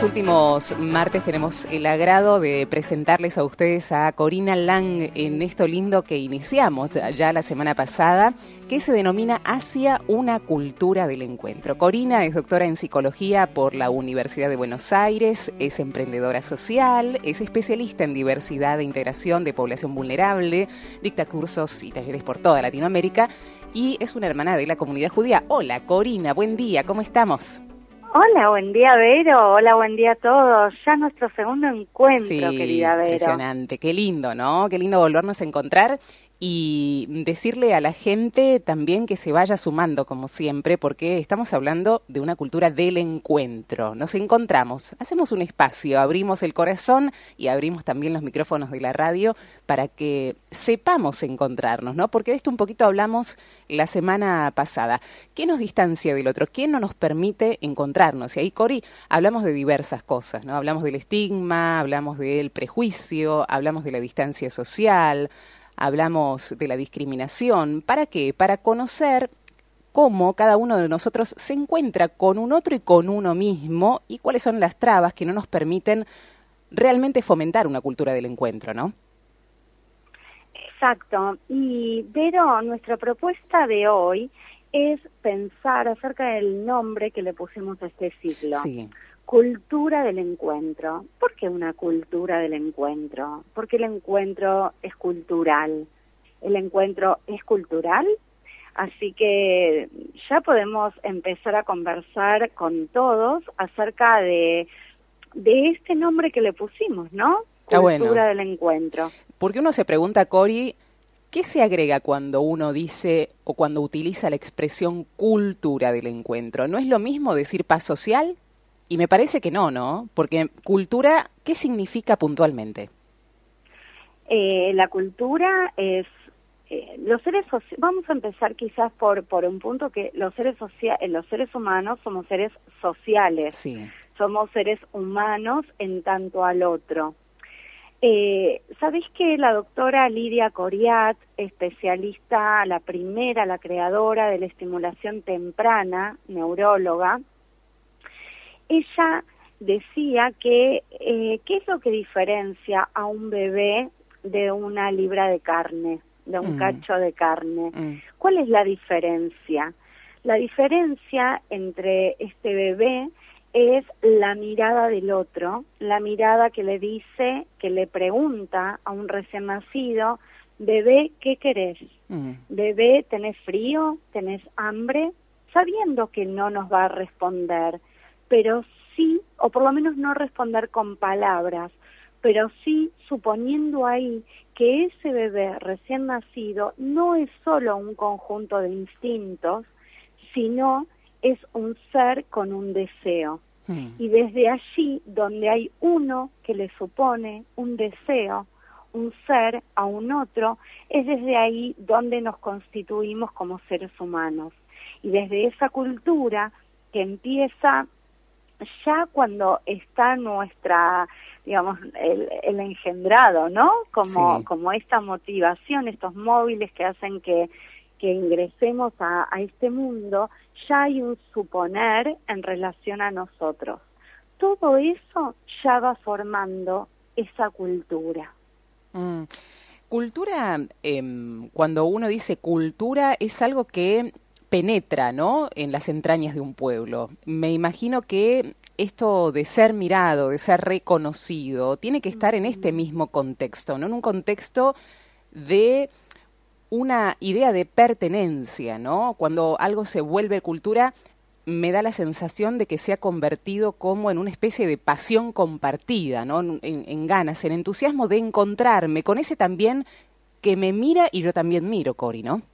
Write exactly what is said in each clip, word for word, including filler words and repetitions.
los últimos martes tenemos el agrado de presentarles a ustedes a Corina Lang en esto lindo que iniciamos ya la semana pasada, que se denomina Hacia una cultura del encuentro. Corina es doctora en psicología por la Universidad de Buenos Aires, es emprendedora social, es especialista en diversidad e integración de población vulnerable, dicta cursos y talleres por toda Latinoamérica y es una hermana de la comunidad judía. Hola Corina, buen día, ¿cómo estamos? Hola, buen día, Vero. Hola, buen día a todos. Ya nuestro segundo encuentro, sí, querida Vero. Impresionante. Qué lindo, ¿no? Qué lindo volvernos a encontrar y decirle a la gente también que se vaya sumando, como siempre, porque estamos hablando de una cultura del encuentro. Nos encontramos, hacemos un espacio, abrimos el corazón y abrimos también los micrófonos de la radio para que sepamos encontrarnos, ¿no? Porque de esto un poquito hablamos la semana pasada. ¿Qué nos distancia del otro? ¿Qué no nos permite encontrarnos? Y ahí, Cori, hablamos de diversas cosas, ¿no? Hablamos del estigma, hablamos del prejuicio, hablamos de la distancia social, hablamos de la discriminación. ¿Para qué? Para conocer cómo cada uno de nosotros se encuentra con un otro y con uno mismo y cuáles son las trabas que no nos permiten realmente fomentar una cultura del encuentro, ¿no? Exacto. Y, Vero, nuestra propuesta de hoy es pensar acerca del nombre que le pusimos a este ciclo. Sí. Cultura del encuentro. ¿Por qué una cultura del encuentro? Porque el encuentro es cultural. El encuentro es cultural, así que ya podemos empezar a conversar con todos acerca de, de este nombre que le pusimos, ¿no? Está Cultura bueno. del encuentro. Porque uno se pregunta, Cori, ¿qué se agrega cuando uno dice o cuando utiliza la expresión cultura del encuentro? ¿No es lo mismo decir paz social? Y me parece que no, ¿no? Porque cultura, ¿qué significa puntualmente? Eh, la cultura es, eh, los seres soci- vamos a empezar quizás por, por un punto que los seres, socia- eh, los seres humanos somos seres sociales, Sí. Somos seres humanos en tanto al otro. Eh, ¿Sabéis que la doctora Lidia Coriat, especialista, la primera, la creadora de la estimulación temprana, neuróloga, ella decía que, eh, ¿qué es lo que diferencia a un bebé de una libra de carne, de un mm. cacho de carne? Mm. ¿Cuál es la diferencia? La diferencia entre este bebé es la mirada del otro, la mirada que le dice, que le pregunta a un recién nacido, bebé, ¿qué querés? Mm. Bebé, ¿tenés frío? ¿Tenés hambre? Sabiendo que no nos va a responder, pero sí, o por lo menos no responder con palabras, pero sí suponiendo ahí que ese bebé recién nacido no es solo un conjunto de instintos, sino es un ser con un deseo. Mm. Y desde allí, donde hay uno que le supone un deseo, un ser a un otro, es desde ahí donde nos constituimos como seres humanos. Y desde esa cultura que empieza ya cuando está nuestra, digamos, el, el engendrado, ¿no? Como, sí. como esta motivación, estos móviles que hacen que, que ingresemos a, a este mundo, ya hay un suponer en relación a nosotros. Todo eso ya va formando esa cultura. Mm. Cultura, eh, cuando uno dice cultura, es algo que penetra, ¿no?, en las entrañas de un pueblo. Me imagino que esto de ser mirado, de ser reconocido, tiene que estar en este mismo contexto, ¿no? En un contexto de una idea de pertenencia, ¿no? Cuando algo se vuelve cultura, me da la sensación de que se ha convertido como en una especie de pasión compartida, ¿no? En, en, en ganas, en entusiasmo de encontrarme con ese también que me mira y yo también miro, Cori, ¿no?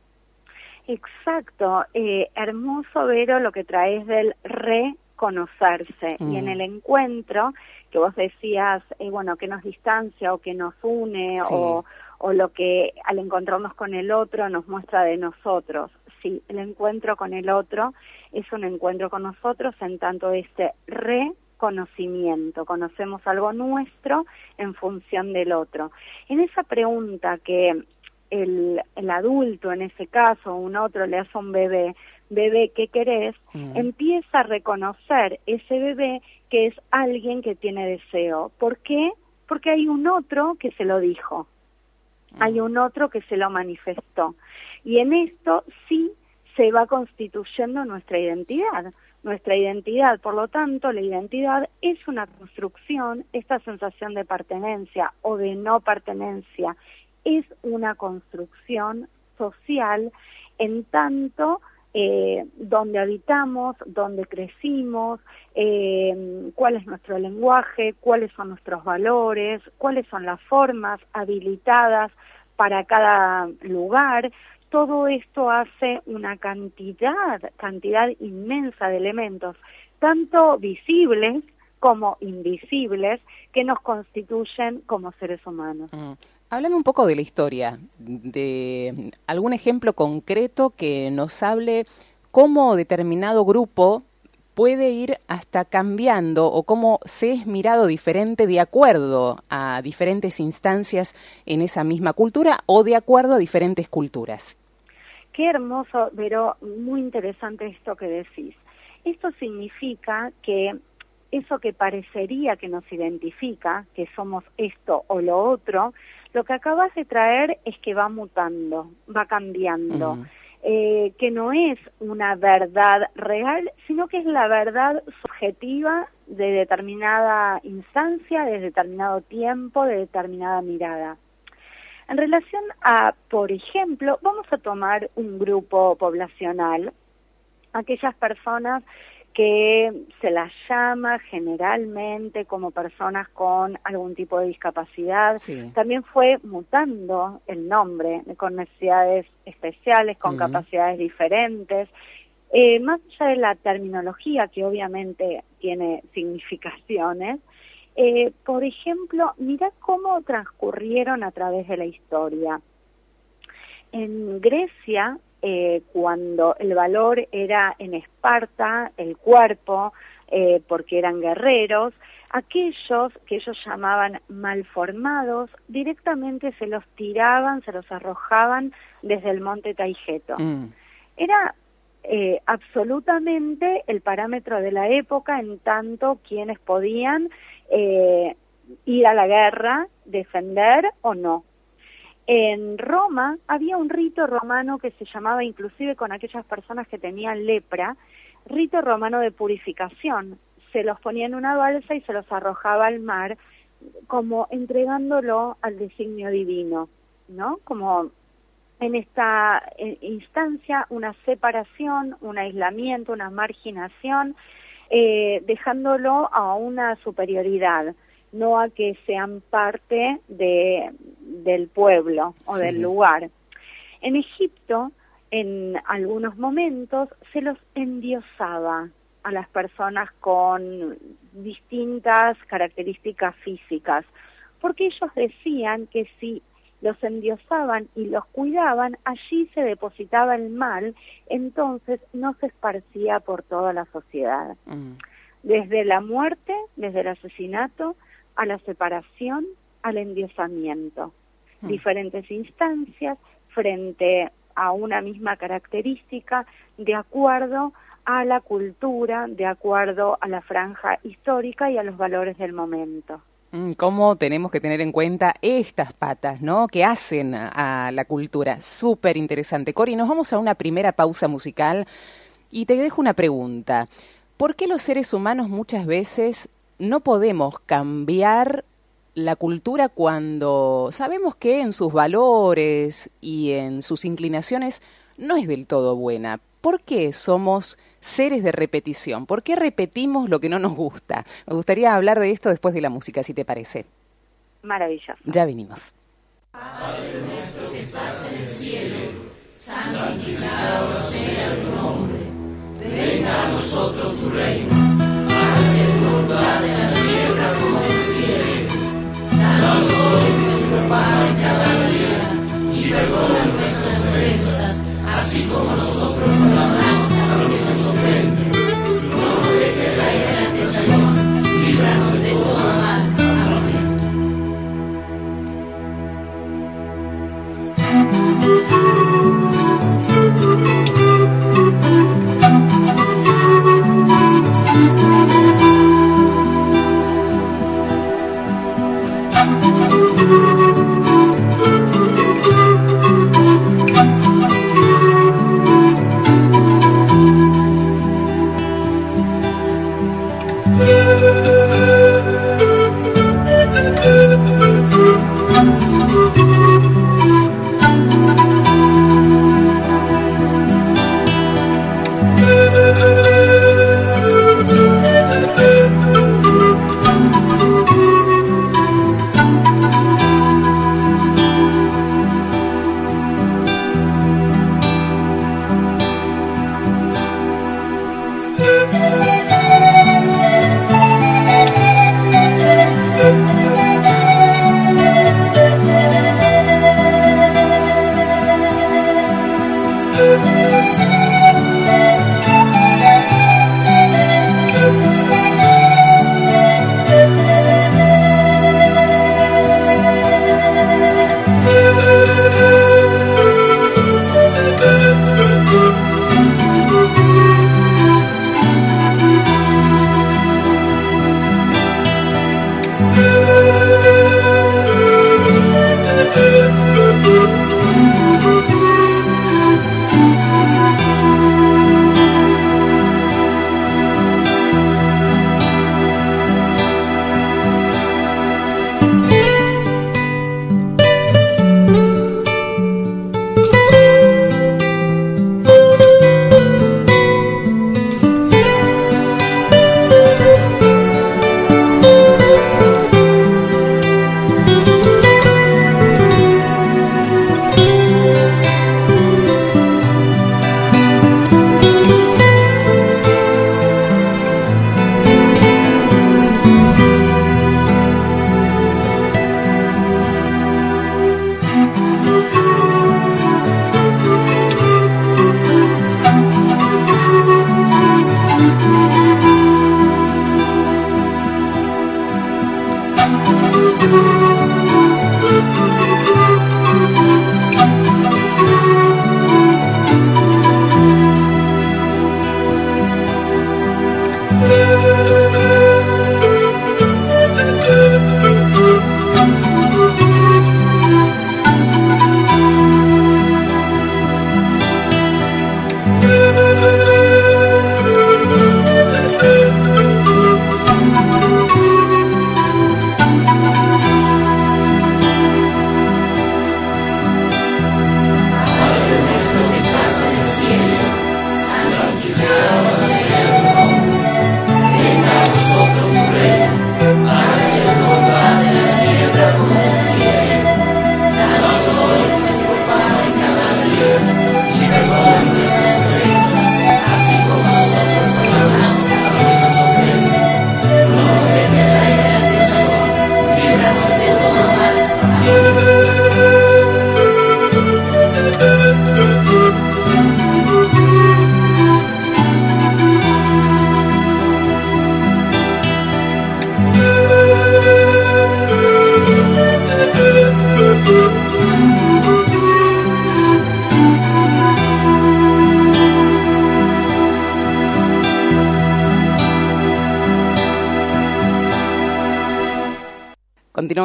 Exacto, eh, hermoso, Vero, lo que traes del reconocerse. Mm. Y en el encuentro, que vos decías, eh, bueno, que nos distancia o que nos une, sí. o, o lo que al encontrarnos con el otro nos muestra de nosotros. Sí, el encuentro con el otro es un encuentro con nosotros en tanto este reconocimiento, conocemos algo nuestro en función del otro. En esa pregunta que el, el adulto, en ese caso, un otro le hace a un bebé, bebé que querés, mm. empieza a reconocer ese bebé que es alguien que tiene deseo. ¿Por qué? Porque hay un otro que se lo dijo, mm. hay un otro que se lo manifestó. Y en esto sí se va constituyendo nuestra identidad. Nuestra identidad, por lo tanto, la identidad es una construcción, esta sensación de pertenencia o de no pertenencia es una construcción social en tanto eh, donde habitamos, donde crecimos, eh, cuál es nuestro lenguaje, cuáles son nuestros valores, cuáles son las formas habilitadas para cada lugar. Todo esto hace una cantidad, cantidad inmensa de elementos, tanto visibles como invisibles, que nos constituyen como seres humanos. Mm. Háblame un poco de la historia, de algún ejemplo concreto que nos hable cómo determinado grupo puede ir hasta cambiando o cómo se es mirado diferente de acuerdo a diferentes instancias en esa misma cultura o de acuerdo a diferentes culturas. Qué hermoso, pero muy interesante esto que decís. Esto significa que eso que parecería que nos identifica, que somos esto o lo otro, lo que acabas de traer es que va mutando, va cambiando. Uh-huh. Eh, que no es una verdad real, sino que es la verdad subjetiva de determinada instancia, de determinado tiempo, de determinada mirada. En relación a, por ejemplo, vamos a tomar un grupo poblacional, aquellas personas que se las llama generalmente como personas con algún tipo de discapacidad. Sí. También fue mutando el nombre, con necesidades especiales, con uh-huh. capacidades diferentes. Eh, más allá de la terminología, que obviamente tiene significaciones, eh, por ejemplo, mirá cómo transcurrieron a través de la historia. En Grecia, Eh, cuando el valor era en Esparta, el cuerpo, eh, porque eran guerreros, aquellos que ellos llamaban malformados, directamente se los tiraban, se los arrojaban desde el monte Taigeto. Mm. Era eh, absolutamente el parámetro de la época, en tanto quienes podían eh, ir a la guerra, defender o no. En Roma había un rito romano que se llamaba, inclusive con aquellas personas que tenían lepra, rito romano de purificación. Se los ponía en una balsa y se los arrojaba al mar, como entregándolo al designio divino, ¿no? Como en esta instancia una separación, un aislamiento, una marginación, eh, dejándolo a una superioridad, no a que sean parte de, del pueblo o sí. del lugar. En Egipto, en algunos momentos, se los endiosaba a las personas con distintas características físicas, porque ellos decían que si los endiosaban y los cuidaban, allí se depositaba el mal, entonces no se esparcía por toda la sociedad. Mm. Desde la muerte, desde el asesinato, a la separación, al endiosamiento. Mm. Diferentes instancias frente a una misma característica de acuerdo a la cultura, de acuerdo a la franja histórica y a los valores del momento. ¿Cómo tenemos que tener en cuenta estas patas, ¿no?, que hacen a, a la cultura? Súper interesante. Cori, nos vamos a una primera pausa musical y te dejo una pregunta. ¿Por qué los seres humanos muchas veces no podemos cambiar la cultura cuando sabemos que en sus valores y en sus inclinaciones no es del todo buena? ¿Por qué somos seres de repetición? ¿Por qué repetimos lo que no nos gusta? Me gustaría hablar de esto después de la música, si te parece. Maravilloso. Ya venimos. Padre nuestro que estás en el cielo, santificado sea tu nombre. Venga a nosotros tu reino. Hágase tu voluntad en la tierra como en el cielo. Danos hoy nuestro pan cada día y perdona nuestras ofensas, así como nosotros perdonamos a los que nos ofenden. No nos dejes caer en la tentación, líbranos de todo mal. Amén.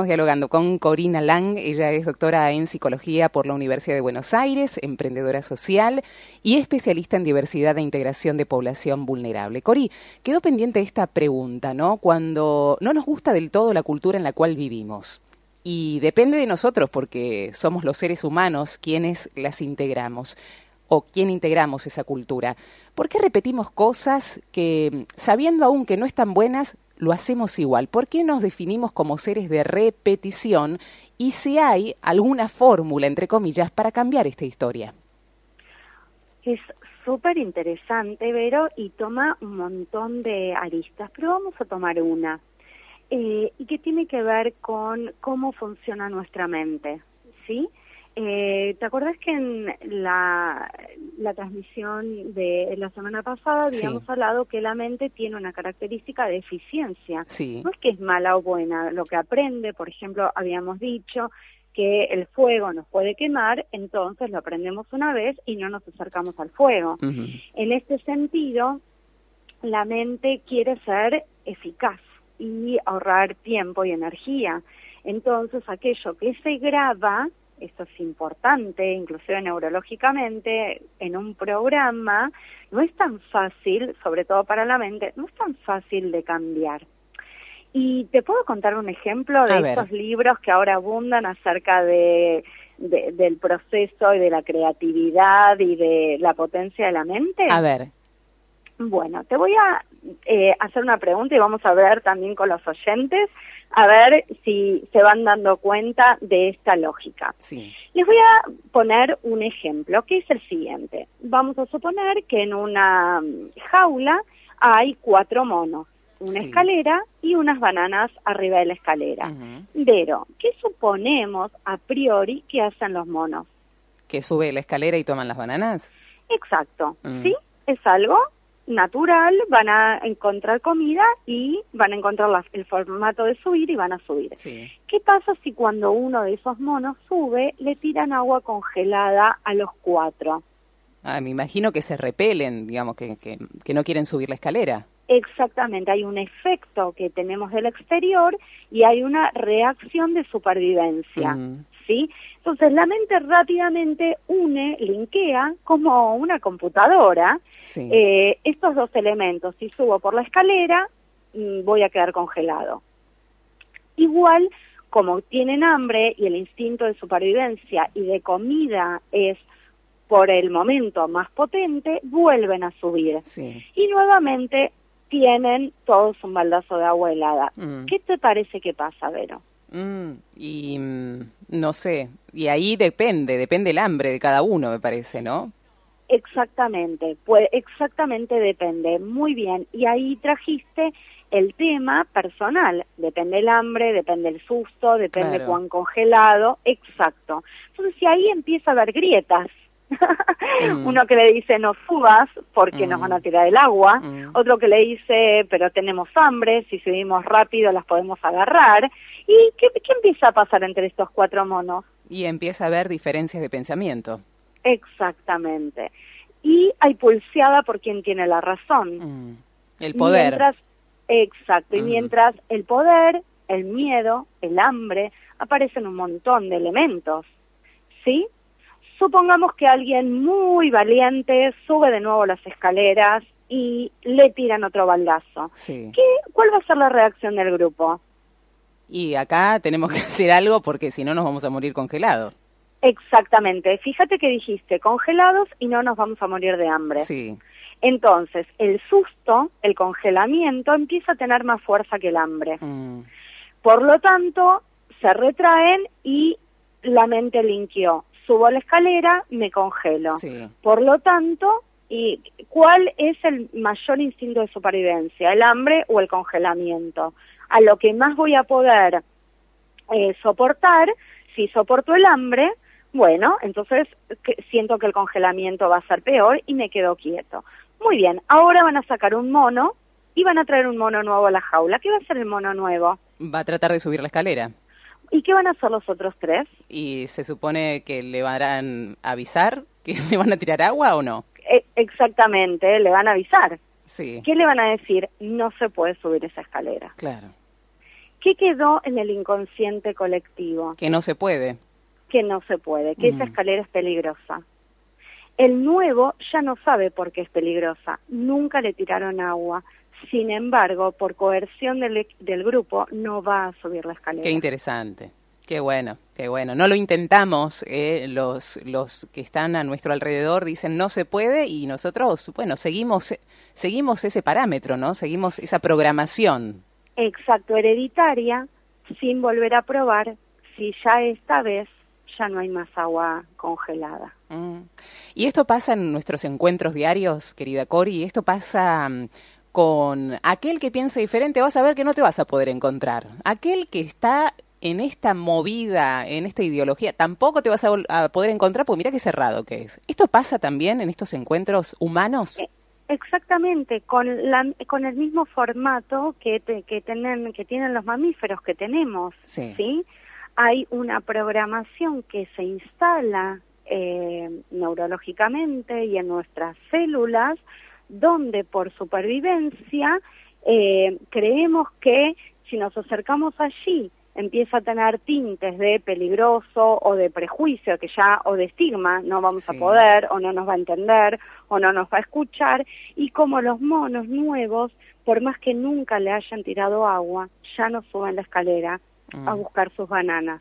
Estamos dialogando con Corina Lang. Ella es doctora en psicología por la Universidad de Buenos Aires, emprendedora social y especialista en diversidad e integración de población vulnerable. Cori, quedó pendiente esta pregunta, ¿no? Cuando no nos gusta del todo la cultura en la cual vivimos. Y depende de nosotros porque somos los seres humanos quienes las integramos o quien integramos esa cultura. ¿Por qué repetimos cosas que, sabiendo aún que no están buenas, lo hacemos igual? ¿Por qué nos definimos como seres de repetición? Y si hay alguna fórmula, entre comillas, para cambiar esta historia. Es súper interesante, Vero, y toma un montón de aristas, pero vamos a tomar una, eh, y que tiene que ver con cómo funciona nuestra mente, ¿sí? Eh, ¿Te acordás que en la, la transmisión de la semana pasada habíamos sí. hablado que la mente tiene una característica de eficiencia? Sí. No es que es mala o buena, lo que aprende, por ejemplo, habíamos dicho que el fuego nos puede quemar, entonces lo aprendemos una vez y no nos acercamos al fuego. Uh-huh. En este sentido, la mente quiere ser eficaz y ahorrar tiempo y energía. Entonces, aquello que se graba, esto es importante, inclusive neurológicamente, en un programa, no es tan fácil, sobre todo para la mente, no es tan fácil de cambiar. Y te puedo contar un ejemplo de estos libros que ahora abundan acerca de, de, del proceso y de la creatividad y de la potencia de la mente. A ver. Bueno, te voy a eh, hacer una pregunta y vamos a ver también con los oyentes, a ver si se van dando cuenta de esta lógica. Sí. Les voy a poner un ejemplo, que es el siguiente. Vamos a suponer que en una jaula hay cuatro monos, una sí. escalera y unas bananas arriba de la escalera. Uh-huh. Pero, ¿qué suponemos a priori que hacen los monos? ¿Que sube la escalera y toman las bananas? Exacto, uh-huh. ¿sí? Es algo natural, van a encontrar comida y van a encontrar la, el formato de subir y van a subir. Sí. ¿Qué pasa si cuando uno de esos monos sube, le tiran agua congelada a los cuatro? Ah, me imagino que se repelen, digamos, que, que, que no quieren subir la escalera. Exactamente, hay un efecto que tenemos del exterior y hay una reacción de supervivencia, uh-huh. ¿sí? Entonces la mente rápidamente une, linkea como una computadora sí. eh, estos dos elementos. Si subo por la escalera, mmm, voy a quedar congelado. Igual, como tienen hambre y el instinto de supervivencia y de comida es por el momento más potente, vuelven a subir. Sí. Y nuevamente tienen todos un baldazo de agua helada. Mm. ¿Qué te parece que pasa, Vero? Mm, y mm, no sé, y ahí depende, depende el hambre de cada uno, me parece, ¿no? Exactamente, pues exactamente depende, muy bien. Y ahí trajiste el tema personal, depende el hambre, depende el susto, depende claro. cuán congelado, exacto. Entonces, si ahí empieza a haber grietas, mm. uno que le dice no subas porque mm. nos van a tirar el agua, mm. otro que le dice pero tenemos hambre, si subimos rápido las podemos agarrar. ¿Y qué, qué empieza a pasar entre estos cuatro monos? Y empieza a haber diferencias de pensamiento. Exactamente. Y hay pulseada por quien tiene la razón. Mm. El poder. Mientras, exacto, mm. y mientras el poder, el miedo, el hambre, aparecen un montón de elementos, ¿sí? Supongamos que alguien muy valiente sube de nuevo las escaleras y le tiran otro baldazo. Sí. ¿Qué, ¿Cuál va a ser la reacción del grupo? Y acá tenemos que hacer algo porque si no nos vamos a morir congelados. Exactamente. Fíjate que dijiste congelados y no nos vamos a morir de hambre. Sí. Entonces, el susto, el congelamiento, empieza a tener más fuerza que el hambre. Mm. Por lo tanto, se retraen y la mente linkeó. Subo a la escalera, me congelo. Sí. Por lo tanto, ¿y cuál es el mayor instinto de supervivencia? ¿El hambre o el congelamiento? A lo que más voy a poder eh, soportar, si soporto el hambre, bueno, entonces que, siento que el congelamiento va a ser peor y me quedo quieto. Muy bien, ahora van a sacar un mono y van a traer un mono nuevo a la jaula. ¿Qué va a hacer el mono nuevo? Va a tratar de subir la escalera. ¿Y qué van a hacer los otros tres? ¿Y se supone que le van a avisar que le van a tirar agua o no? Eh, exactamente, le van a avisar. Sí. ¿Qué le van a decir? No se puede subir esa escalera. Claro. ¿Qué quedó en el inconsciente colectivo? Que no se puede. Que no se puede, que mm. esa escalera es peligrosa. El nuevo ya no sabe por qué es peligrosa, nunca le tiraron agua. Sin embargo, por coerción del, del grupo, no va a subir la escalera. Qué interesante, qué bueno, qué bueno. No lo intentamos, eh, los, los que están a nuestro alrededor dicen no se puede y nosotros, bueno, seguimos, seguimos ese parámetro, ¿no? Seguimos esa programación. Exacto, hereditaria, sin volver a probar si ya esta vez ya no hay más agua congelada. Mm. Y esto pasa en nuestros encuentros diarios, querida Cori, esto pasa con aquel que piensa diferente, vas a ver que no te vas a poder encontrar. Aquel que está en esta movida, en esta ideología, tampoco te vas a, a poder encontrar, porque mira qué cerrado que es. ¿Esto pasa también en estos encuentros humanos? Eh, exactamente, con, la, con el mismo formato que, te, que, tienen, que tienen los mamíferos que tenemos, sí. ¿sí? Hay una programación que se instala eh, neurológicamente y en nuestras células, donde por supervivencia eh, creemos que si nos acercamos allí empieza a tener tintes de peligroso o de prejuicio, que ya o de estigma, no vamos sí. a poder, o no nos va a entender, o no nos va a escuchar, y como los monos nuevos, por más que nunca le hayan tirado agua, ya no suben la escalera mm. a buscar sus bananas.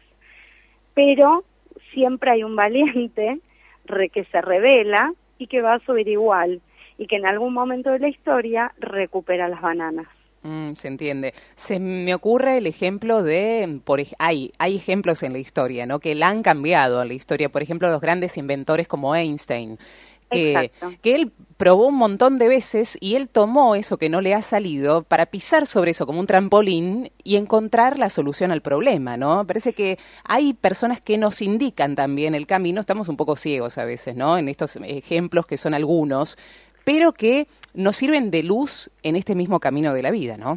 Pero siempre hay un valiente re, que se revela y que va a subir igual, y que en algún momento de la historia recupera las bananas. Mm, se entiende. Se me ocurre el ejemplo de, por, hay, hay ejemplos en la historia, ¿no? Que la han cambiado en la historia. Por ejemplo, los grandes inventores como Einstein, que, que él probó un montón de veces y él tomó eso que no le ha salido para pisar sobre eso como un trampolín y encontrar la solución al problema, ¿no? Parece que hay personas que nos indican también el camino. Estamos un poco ciegos a veces, ¿no? En estos ejemplos que son algunos, pero que nos sirven de luz en este mismo camino de la vida, ¿no?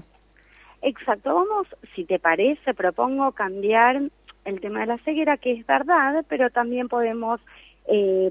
Exacto. Vamos, si te parece, propongo cambiar el tema de la ceguera, que es verdad, pero también podemos eh,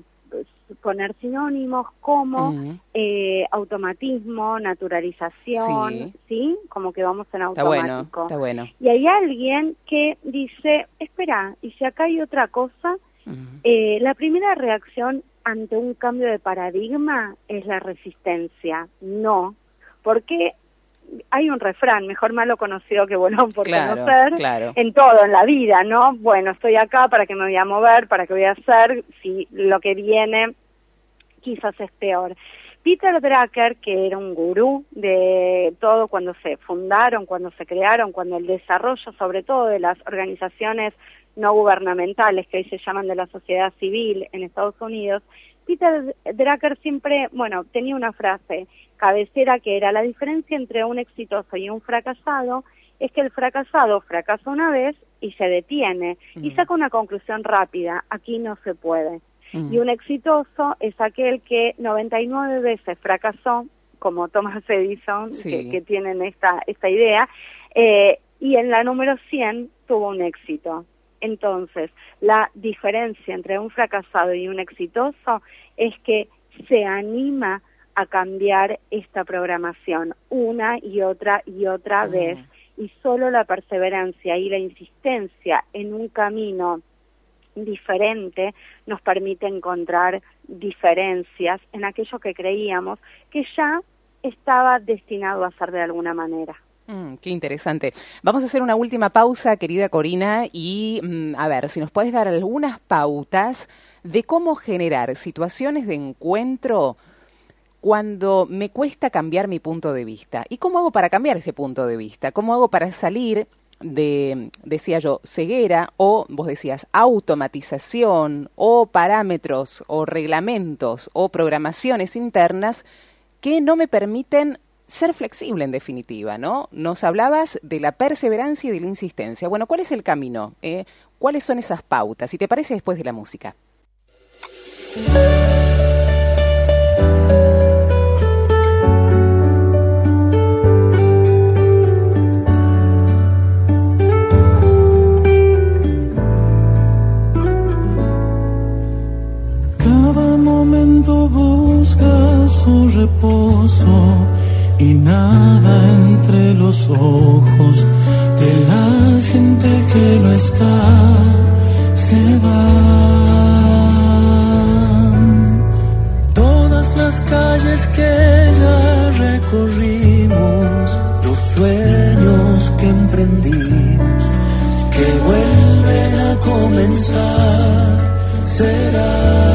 poner sinónimos como uh-huh. eh, automatismo, naturalización, sí. ¿sí? Como que vamos en automático. Está bueno, está bueno. Y hay alguien que dice, espera, y si acá hay otra cosa, uh-huh. eh, la primera reacción ante un cambio de paradigma es la resistencia. No, porque hay un refrán, mejor malo conocido que bueno por claro, conocer, claro. en todo, en la vida, ¿no? Bueno, estoy acá, ¿para qué me voy a mover? ¿Para qué voy a hacer? Si lo que viene quizás es peor. Peter Drucker, que era un gurú de todo cuando se fundaron, cuando se crearon, cuando el desarrollo sobre todo de las organizaciones no gubernamentales, que hoy se llaman de la sociedad civil en Estados Unidos, Peter Drucker siempre, bueno, tenía una frase cabecera que era: la diferencia entre un exitoso y un fracasado es que el fracasado fracasa una vez y se detiene, mm. y saca una conclusión rápida: aquí no se puede. Mm. Y un exitoso es aquel que noventa y nueve veces fracasó, como Thomas Edison, sí. que, que tienen esta, esta idea, eh, y en la número cien tuvo un éxito. Entonces, la diferencia entre un fracasado y un exitoso es que se anima a cambiar esta programación una y otra y otra uh-huh. vez, y solo la perseverancia y la insistencia en un camino diferente nos permite encontrar diferencias en aquello que creíamos que ya estaba destinado a ser de alguna manera. Mm, qué interesante. Vamos a hacer una última pausa, querida Corina, y mm, a ver, si nos puedes dar algunas pautas de cómo generar situaciones de encuentro cuando me cuesta cambiar mi punto de vista. ¿Y cómo hago para cambiar ese punto de vista? ¿Cómo hago para salir de, decía yo, ceguera, o vos decías automatización, o parámetros, o reglamentos, o programaciones internas que no me permiten ser flexible en definitiva, ¿no? Nos hablabas de la perseverancia y de la insistencia. Bueno, ¿cuál es el camino? Eh, ¿Cuáles son esas pautas? Si te parece, después de la música. Cada momento busca su reposo y nada entre los ojos de la gente que no está, se van. Todas las calles que ya recorrimos, los sueños que emprendimos, que vuelven a comenzar, será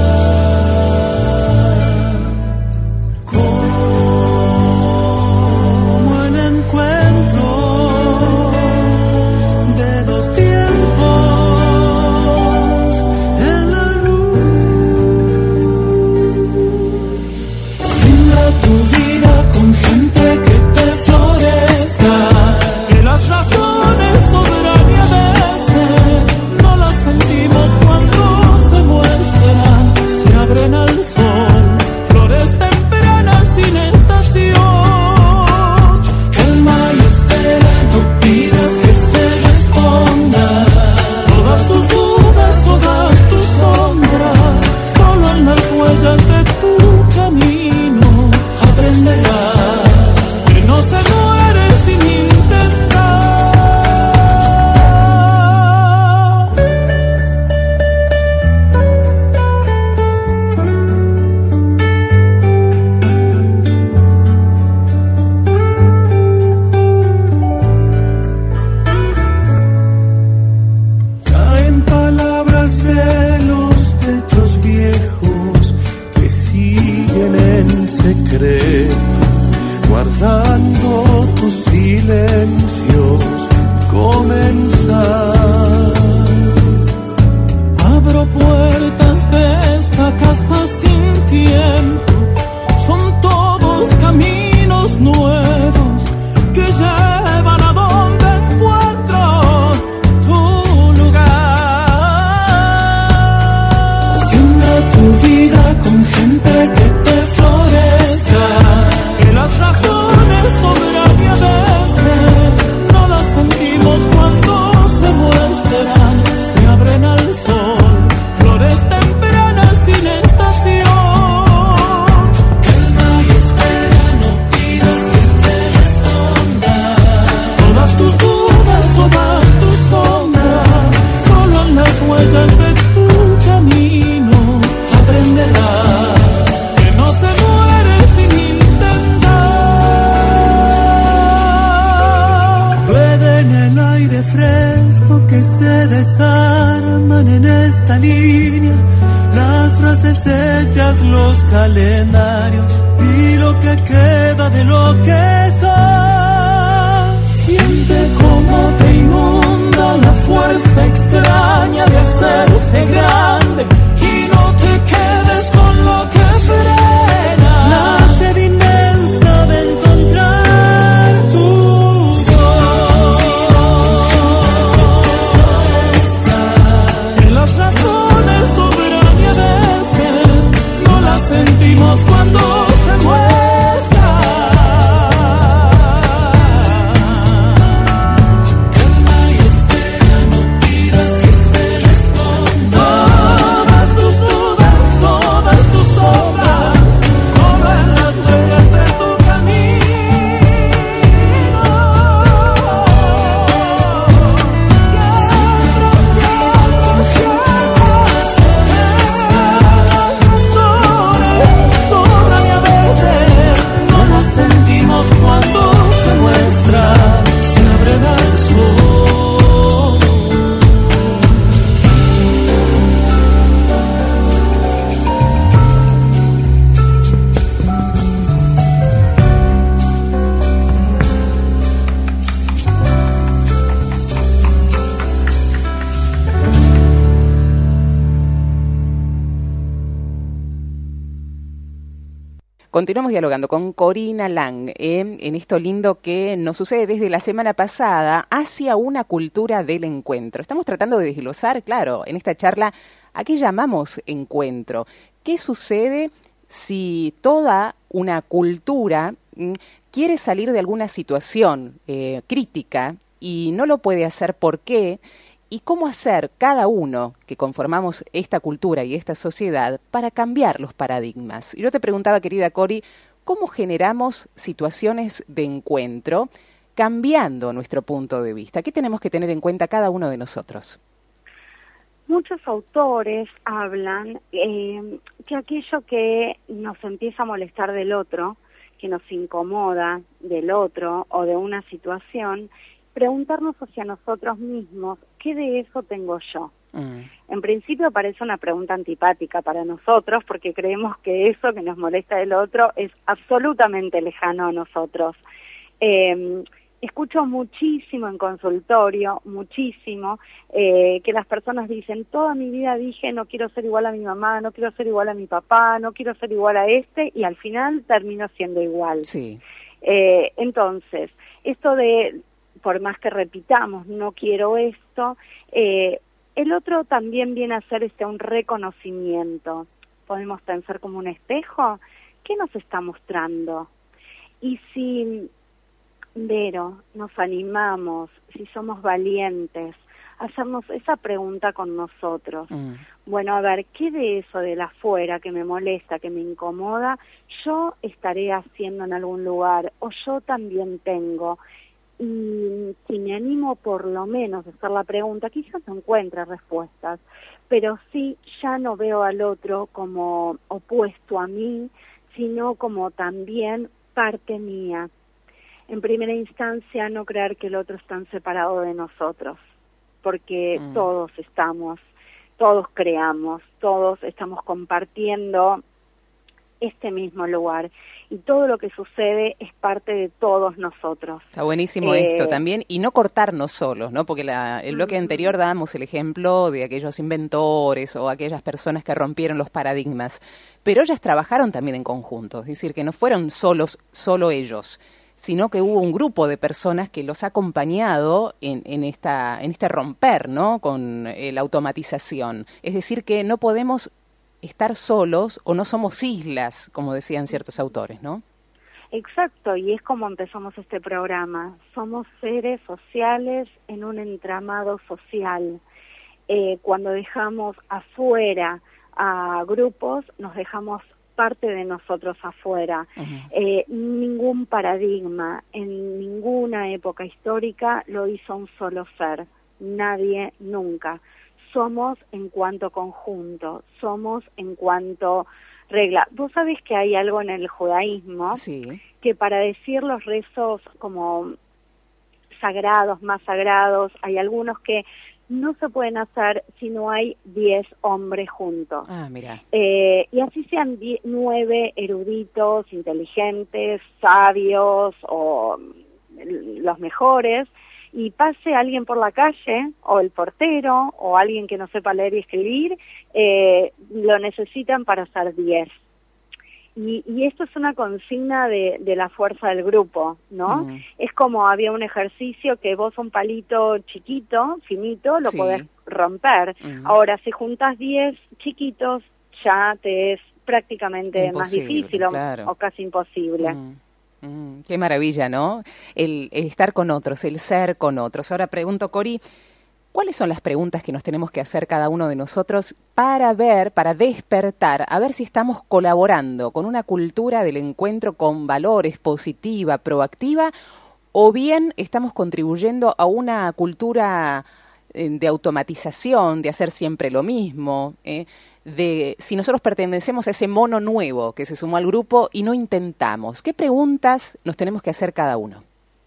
como el encuentro de dos tiempos en la luz. Siembra tu vida con gente que te florezca, que las razones sobran y a veces no las sentimos cuando se muestran, se abren al sol, flores tempranas sin estación. Calma y espera, no pidas que se responda. Todas tus dudas, todas tus sombras, solo en las huellas de tu camino aprenderás que no se muere sin intentar. Caen palabras de los techos viejos que siguen en secreto, guardando tus silencios. Comenzar. Abro puertas de esta casa sin tiempo, son todos caminos nuevos que llevan a donde encuentro tu lugar. Siembra tu vida con gente que te florezca, que las razones sobran y a veces no las sentimos cuando se muestran, se abren al sol, flores tempranas sin estación. Calma y espera, no pidas que se responda. Todas tus dudas, todas tus sombras, solo en las huellas de tu camino aprenderás que no se muere sin intentar. Rueda en el aire fresco que se desarman en esta línea, las frases hechas, los calendarios y lo que queda de lo que sos. Siente como te inunda la fuerza extraña de hacerse grande y no te quedes con lo que frena la sed inmensa de encontrar tu sol. Que las razones sobran y a veces no las sentimos cuando se muestra. Calma y espera, no pidas que se responda. Todas tus dudas, todas tus sombras, solo en las huellas de tu camino. Siembra, siembra, sobran y a veces no las sentimos cuando se muestran, se abren al sol. Continuamos dialogando con Corina Lang eh, en esto lindo que nos sucede desde la semana pasada hacia una cultura del encuentro. Estamos tratando de desglosar, claro, en esta charla, ¿a qué llamamos encuentro? ¿Qué sucede si toda una cultura mm, quiere salir de alguna situación eh, crítica y no lo puede hacer? ¿Por qué? ¿Y cómo hacer cada uno que conformamos esta cultura y esta sociedad para cambiar los paradigmas? Y yo te preguntaba, querida Cori, ¿cómo generamos situaciones de encuentro cambiando nuestro punto de vista? ¿Qué tenemos que tener en cuenta cada uno de nosotros? Muchos autores hablan eh, que aquello que nos empieza a molestar del otro, que nos incomoda del otro o de una situación, preguntarnos hacia nosotros mismos, ¿qué de eso tengo yo? Mm. En principio parece una pregunta antipática para nosotros porque creemos que eso que nos molesta del otro es absolutamente lejano a nosotros. Eh, escucho muchísimo en consultorio, muchísimo, eh, que las personas dicen, toda mi vida dije no quiero ser igual a mi mamá, no quiero ser igual a mi papá, no quiero ser igual a este, y al final termino siendo igual. Sí. Eh, entonces, esto de, por más que repitamos, no quiero esto, eh, el otro también viene a ser este un reconocimiento. Podemos pensar como un espejo, ¿qué nos está mostrando? Y si, Vero, nos animamos, si somos valientes, hacernos esa pregunta con nosotros. Mm. Bueno, a ver, ¿qué de eso de la afuera que me molesta, que me incomoda, yo estaré haciendo en algún lugar, o yo también tengo? Y si me animo por lo menos a hacer la pregunta, quizás no encuentre respuestas, pero sí ya no veo al otro como opuesto a mí, sino como también parte mía. En primera instancia, no creer que el otro es tan separado de nosotros, porque mm. todos estamos, todos creamos, todos estamos compartiendo este mismo lugar, y todo lo que sucede es parte de todos nosotros. Está buenísimo eh, esto también, y no cortarnos solos, ¿no? Porque la, el bloque uh-huh. anterior damos el ejemplo de aquellos inventores o aquellas personas que rompieron los paradigmas, pero ellas trabajaron también en conjunto, es decir, que no fueron solos, solo ellos, sino que hubo un grupo de personas que los ha acompañado en, en, esta, en este romper, ¿no? Con eh, la automatización. Es decir, que no podemos estar solos o no somos islas, como decían ciertos autores, ¿no? Exacto, y es como empezamos este programa. Somos seres sociales en un entramado social. Eh, cuando dejamos afuera a grupos, nos dejamos parte de nosotros afuera. Uh-huh. Eh, ningún paradigma en ninguna época histórica lo hizo un solo ser. Nadie, nunca. Somos en cuanto conjunto, somos en cuanto regla. Vos sabés que hay algo en el judaísmo sí. que para decir los rezos como sagrados, más sagrados, hay algunos que no se pueden hacer si no hay diez hombres juntos. Ah, mira. Eh, y así sean die- nueve eruditos, inteligentes, sabios o los mejores, y pase alguien por la calle, o el portero, o alguien que no sepa leer y escribir, eh, lo necesitan para ser diez. Y, y esto es una consigna de, de la fuerza del grupo, ¿no? Mm. Es como había un ejercicio que vos un palito chiquito, finito, lo sí. podés romper. Mm. Ahora, si juntas diez chiquitos, ya te es prácticamente imposible, más difícil claro. o, o casi imposible. Mm. Mm, qué maravilla, ¿no? El, el estar con otros, el ser con otros. Ahora pregunto, Cori, ¿cuáles son las preguntas que nos tenemos que hacer cada uno de nosotros para ver, para despertar, a ver si estamos colaborando con una cultura del encuentro con valores, positiva, proactiva, o bien estamos contribuyendo a una cultura eh, de automatización, de hacer siempre lo mismo, eh? de si nosotros pertenecemos a ese mono nuevo que se sumó al grupo y no intentamos? ¿Qué preguntas nos tenemos que hacer cada uno?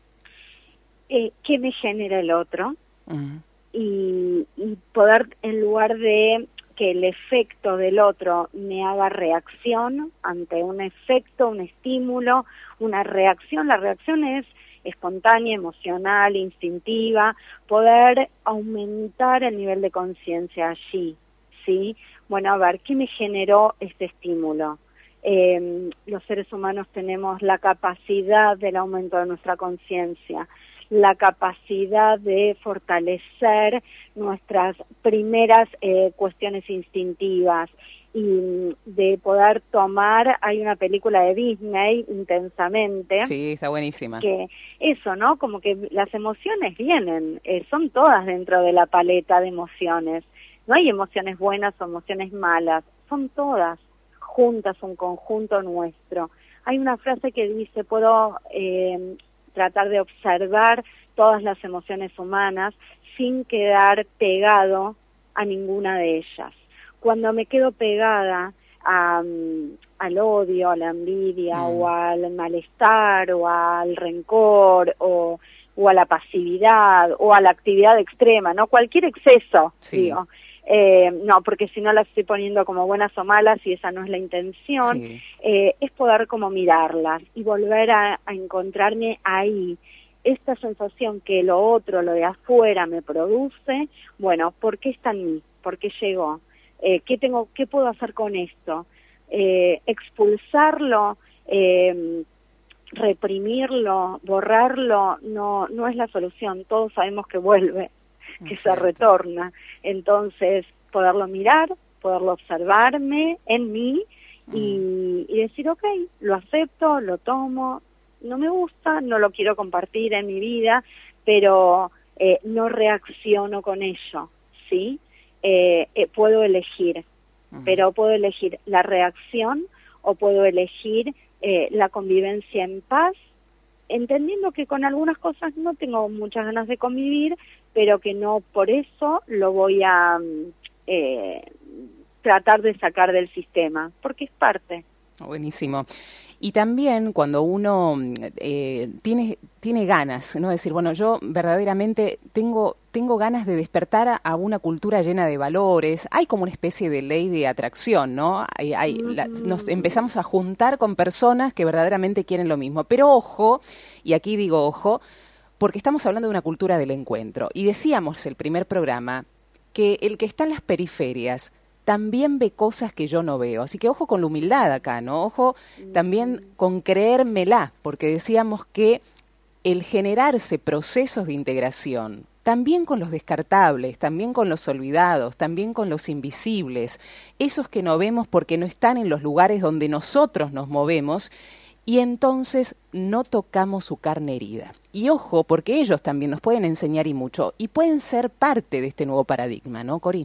Eh, ¿Qué me genera el otro? Uh-huh. y, y poder, en lugar de que el efecto del otro me haga reacción ante un efecto, un estímulo, una reacción, la reacción es espontánea, emocional, instintiva, poder aumentar el nivel de conciencia allí, ¿sí? Bueno, a ver, ¿qué me generó este estímulo? Eh, los seres humanos tenemos la capacidad del aumento de nuestra conciencia, la capacidad de fortalecer nuestras primeras eh, cuestiones instintivas y de poder tomar, hay una película de Disney, Intensamente. Sí, está buenísima. Que eso, ¿no? Como que las emociones vienen, eh, son todas dentro de la paleta de emociones. No hay emociones buenas o emociones malas, son todas juntas, un conjunto nuestro. Hay una frase que dice, puedo, eh, tratar de observar todas las emociones humanas sin quedar pegado a ninguna de ellas. Cuando me quedo pegada a, al odio, a la envidia, mm. o al malestar, o al rencor, o, o a la pasividad, o a la actividad extrema, ¿no? Cualquier exceso, sí. digo. Eh, no, porque si no las estoy poniendo como buenas o malas y esa no es la intención, sí. eh, es poder como mirarlas y volver a, a encontrarme ahí. Esta sensación que lo otro, lo de afuera me produce, bueno, ¿por qué está en mí? ¿Por qué llegó? Eh, ¿qué tengo, qué puedo hacer con esto? Eh, expulsarlo, eh, reprimirlo, borrarlo, no, no es la solución. Todos sabemos que vuelve, que se retorna. Entonces, poderlo mirar, poderlo observarme en mí y, y decir, ok, lo acepto, lo tomo, no me gusta, no lo quiero compartir en mi vida, pero eh, no reacciono con ello, ¿sí? Eh, eh, puedo elegir, uh-huh. pero puedo elegir la reacción o puedo elegir eh, la convivencia en paz, entendiendo que con algunas cosas no tengo muchas ganas de convivir, pero que no por eso lo voy a eh, tratar de sacar del sistema, porque es parte. Buenísimo. Y también cuando uno eh, tiene tiene ganas, ¿no? Decir, bueno, yo verdaderamente tengo tengo ganas de despertar a, a una cultura llena de valores. Hay como una especie de ley de atracción, ¿no? Hay, hay, la, nos empezamos a juntar con personas que verdaderamente quieren lo mismo. Pero ojo, y aquí digo ojo, porque estamos hablando de una cultura del encuentro. Y decíamos el primer programa que el que está en las periferias también ve cosas que yo no veo. Así que ojo con la humildad acá, ¿no? Ojo también con creérmela, porque decíamos que el generarse procesos de integración, también con los descartables, también con los olvidados, también con los invisibles, esos que no vemos porque no están en los lugares donde nosotros nos movemos, y entonces no tocamos su carne herida. Y ojo, porque ellos también nos pueden enseñar y mucho, y pueden ser parte de este nuevo paradigma, ¿no, Cori?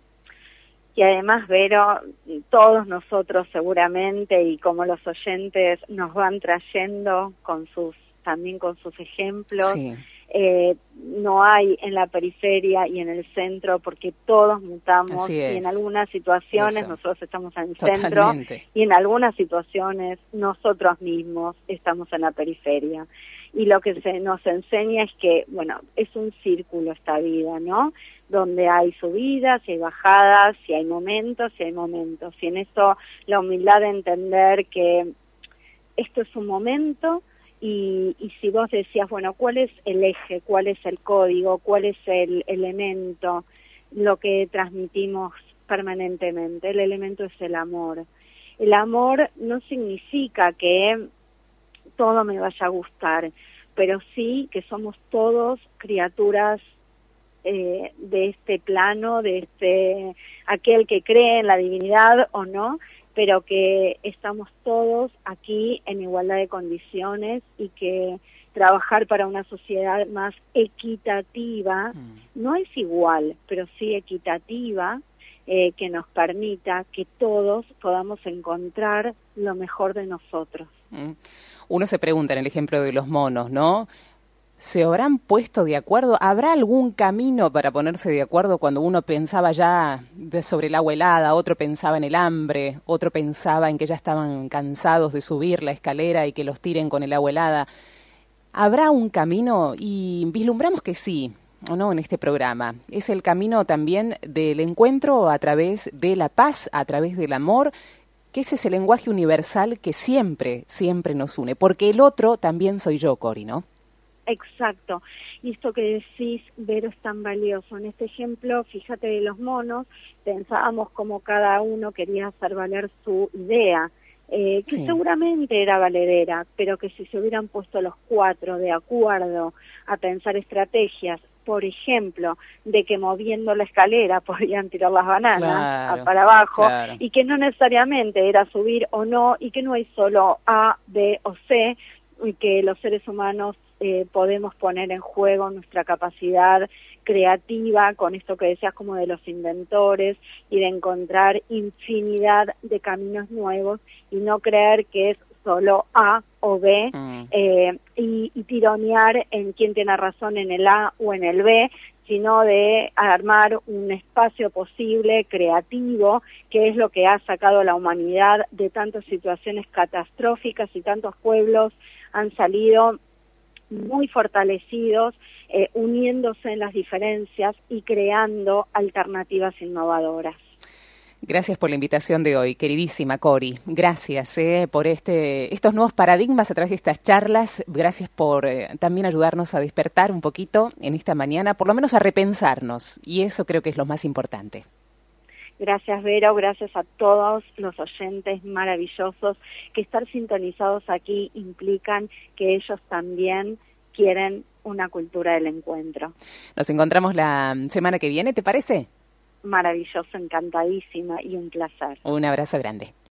Y además, Vero, todos nosotros seguramente, y como los oyentes nos van trayendo con sus también con sus ejemplos, sí. eh, no hay en la periferia y en el centro, porque todos mutamos, y en algunas situaciones Eso. nosotros estamos en el Totalmente. centro, y en algunas situaciones nosotros mismos estamos en la periferia. Y lo que se nos enseña es que, bueno, es un círculo esta vida, ¿no? Donde hay subidas y hay bajadas, y hay momentos y hay momentos. Y en eso la humildad de entender que esto es un momento, y, y si vos decías, bueno, ¿cuál es el eje? ¿Cuál es el código? ¿Cuál es el elemento? Lo que transmitimos permanentemente. El elemento es el amor. El amor no significa que todo me vaya a gustar, pero sí que somos todos criaturas eh, de este plano, de este aquel que cree en la divinidad o no, pero que estamos todos aquí en igualdad de condiciones, y que trabajar para una sociedad más equitativa, mm. no es igual, pero sí equitativa, eh, que nos permita que todos podamos encontrar lo mejor de nosotros. Mm. Uno se pregunta en el ejemplo de los monos, ¿no? ¿Se habrán puesto de acuerdo? ¿Habrá algún camino para ponerse de acuerdo cuando uno pensaba ya de sobre el agua helada, otro pensaba en el hambre, otro pensaba en que ya estaban cansados de subir la escalera y que los tiren con el agua helada? ¿Habrá un camino? Y vislumbramos que sí, ¿o no? En este programa. Es el camino también del encuentro a través de la paz, a través del amor, que ese es el lenguaje universal que siempre, siempre nos une. Porque el otro también soy yo, Cori, ¿no? Exacto. Y esto que decís, Vero, es tan valioso. En este ejemplo, fíjate, de los monos, pensábamos como cada uno quería hacer valer su idea, eh, que sí. seguramente era valedera, pero que si se hubieran puesto los cuatro de acuerdo a pensar estrategias, por ejemplo, de que moviendo la escalera podían tirar las bananas claro, para abajo, claro. y que no necesariamente era subir o no, y que no hay solo A, B o C, y que los seres humanos Eh, podemos poner en juego nuestra capacidad creativa, con esto que decías como de los inventores, y de encontrar infinidad de caminos nuevos, y no creer que es solo A o B mm. eh, y, y tironear en quién tiene razón en el A o en el B, sino de armar un espacio posible, creativo, que es lo que ha sacado a la humanidad de tantas situaciones catastróficas, y tantos pueblos han salido muy fortalecidos, eh, uniéndose en las diferencias y creando alternativas innovadoras. Gracias por la invitación de hoy, queridísima Cori. Gracias eh, por este, estos nuevos paradigmas a través de estas charlas. Gracias por eh, también ayudarnos a despertar un poquito en esta mañana, por lo menos a repensarnos. Y eso creo que es lo más importante. Gracias, Vero. Gracias a todos los oyentes maravillosos que estar sintonizados aquí implican que ellos también quieren una cultura del encuentro. Nos encontramos la semana que viene, ¿te parece? Maravilloso, encantadísima y un placer. Un abrazo grande.